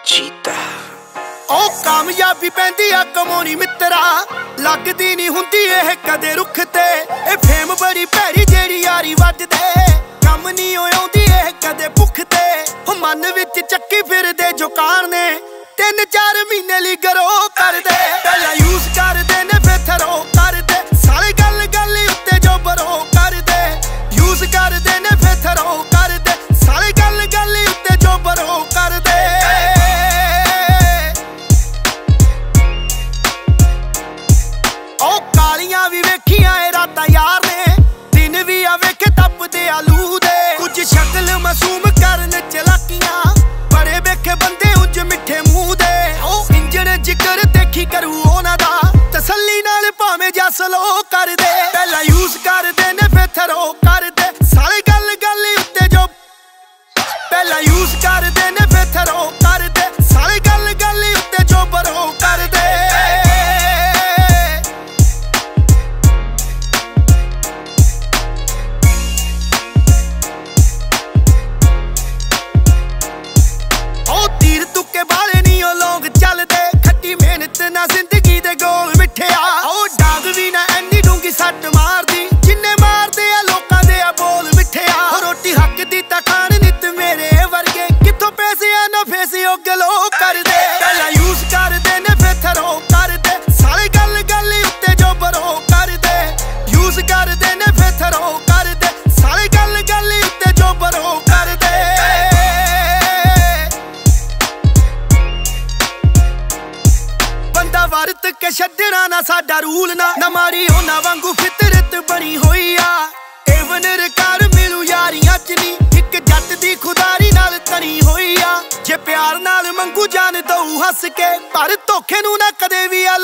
ਚੀਤਾ ਉਹ ਕਾਮਯਾਬੀ ਪੈਂਦੀ ਆ ਕਮਾਉਣੀ ਮਿੱਤਰਾ, ਲੱਗਦੀ ਨਹੀਂ ਹੁੰਦੀ ਇਹ ਕਦੇ ਰੁੱਖ ਤੇ। ਇਹ ਫੇਮ ਬੜੀ ਭੈੜੀ ਜਿਹੜੀ ਯਾਰੀ ਵੱਜਦੇ, ਕੰਮ ਨਹੀਂ ਆਉਂਦੀ ਇਹ ਕਦੇ ਭੁੱਖ ਤੇ। ਉਹ ਮਨ ਵਿੱਚ ਚੱਕੀ ਫਿਰਦੇ ਜੁਕਾਨ ਨੇ, 3-4 ਮਹੀਨੇ ਲਈ ਗਰੋ ਕਰਦੇ। ਪਹਿਲਾਂ ਯੂਜ਼ ਕਰਦੇ ਨੇ ਫਿਰ ਥਰੋ ਕਰਦੇ, ਸਾਲੇ ਗੱਲ ਗੱਲ ਉੱਤੇ ਜੋ ਬਰੋ ਕਰਦੇ। ਯੂਜ਼ ਕਰਦੇ ਨੇ ਫਿਰ ਥਰੋ ਕਰਦੇ, ਸਾਲੇ ਗੱਲ ਗੱਲ ਉੱਤੇ ਜੋ ਬਰੋ ਕਰਦੇ। ਉਹ ਕਾਲੀਆਂ ਵੀ ਵੇਖੀਆਂ ਏ ਰਾਤਾਂ ਯਾਰ ਨੇ, ਦਿਨ ਵੀ ਆ ਵੇਖੇ ਤਪਦੇ ਆਲੂ ਦੇ। ਕੁਝ ਸ਼ਕਲ ਮਾਸੂਮ ਕਰਨ ਚਲਾਕੀਆਂ, ਬੜੇ ਵੇਖੇ ਬੰਦੇ ਉਂਝ ਮਿੱਠੇ ਮੂੰਹ ਦੇ। ਉਹ ਇੰਜਣ ਜਿਗਰ ਦੇਖੀ ਕਰੂ ਉਹਨਾਂ ਦਾ, ਤਸੱਲੀ ਨਾਲ ਭਾਵੇਂ ਜੱਸ ਲੋ ਕਰਦੇ। ਪਹਿਲਾਂ ਯੂਜ਼ ਕਰਦੇ ਨੇ ਫਿਰ ਥਰੋ ਕਰਦੇ, ਸਾਲੇ ਗੱਲ ਗੱਲ ਉੱਤੇ ਜੋ। ਪਹਿਲਾਂ ਯੂਜ਼ ਕਰਦੇ ਨੇ ਫਿਰ ਥਰੋ ਕਰਦੇ, ਸਾਲੇ ਗੱਲ ਗੱਲ ਉੱਤੇ ਜੋ ਬਰੋ ਕਰਦੇ। ਬਾਲੇ ਨੀ ਉਹ ਲੋਕ ਚੱਲਦੇ, ਖੱਟੀ ਮਿਹਨਤ ਨਾ ਜ਼ਿੰਦਗੀ ਦੇ ਗੋਲ ਮਿੱਠਿਆ। ਉਹ ਡਾਂਗ ਵੀ ਨਾ ਐਨੀ ਡੂੰਗੀ ਸੱਟ ਮਾਰਦੀ, ਜਿੰਨੇ ਮਾਰਦੇ ਆ ਲੋਕਾਂ ਦੇ ਆ ਬੋਲ ਮਿੱਠਿਆ। ਰੋਟੀ ਹੱਕ ਦੀ ਤਾਂ ਖਾਣ ਨਿੱਤ ਮੇਰੇ ਵਰਗੇ, ਕਿੱਥੋਂ ਪੈਸੇ ਆ ਨਾ ਫੇਸ ਉਹ ਗਲੋ ਕਰਦੇ। ਪਹਿਲਾਂ ਯੂਜ਼ ਕਰਦੇ ਨੇ ਫਿਰ ਥਰੋ ਕਰਦੇ, ਸਾਲੇ ਗੱਲ ਗੱਲ ਉੱਤੇ ਜੋ ਬਰੋ ਕਰਦੇ। ਯੂਜ਼ ਕਰਦੇ ਨੇ ਫਿਰ ਥਰੋ ਕਰਦੇ, ਸਾਲੇ ਗੱਲ ਗੱਲ ਉੱਤੇ ਜੋ ਬਰੋ ਕਰਦੇ। ਵਰਤ ਕੇ ਛੱਡਣਾ ਨਾ ਸਾਡਾ ਰੂਲ ਨਾ ਮਾਰੀ ਉਹਨਾਂ ਵਾਂਗੂ ਫਿਤਰਤ ਬਣੀ ਹੋਈ ਆ। ਏਵਨ ਰਕਾਰ ਮਿਲੂ ਯਾਰੀਆਂ ਚ ਨੀ, ਇੱਕ ਜੱਟ ਦੀ ਖੁਦਾਰੀ ਨਾਲ ਤਣੀ ਹੋਈ ਆ। ਜੇ ਪਿਆਰ ਨਾਲ ਮੰਗੂ ਜਾਨ ਦਊ ਹੱਸ ਕੇ, ਪਰ ਧੋਖੇ ਨੂੰ ਨਾ ਕਦੇ ਵੀ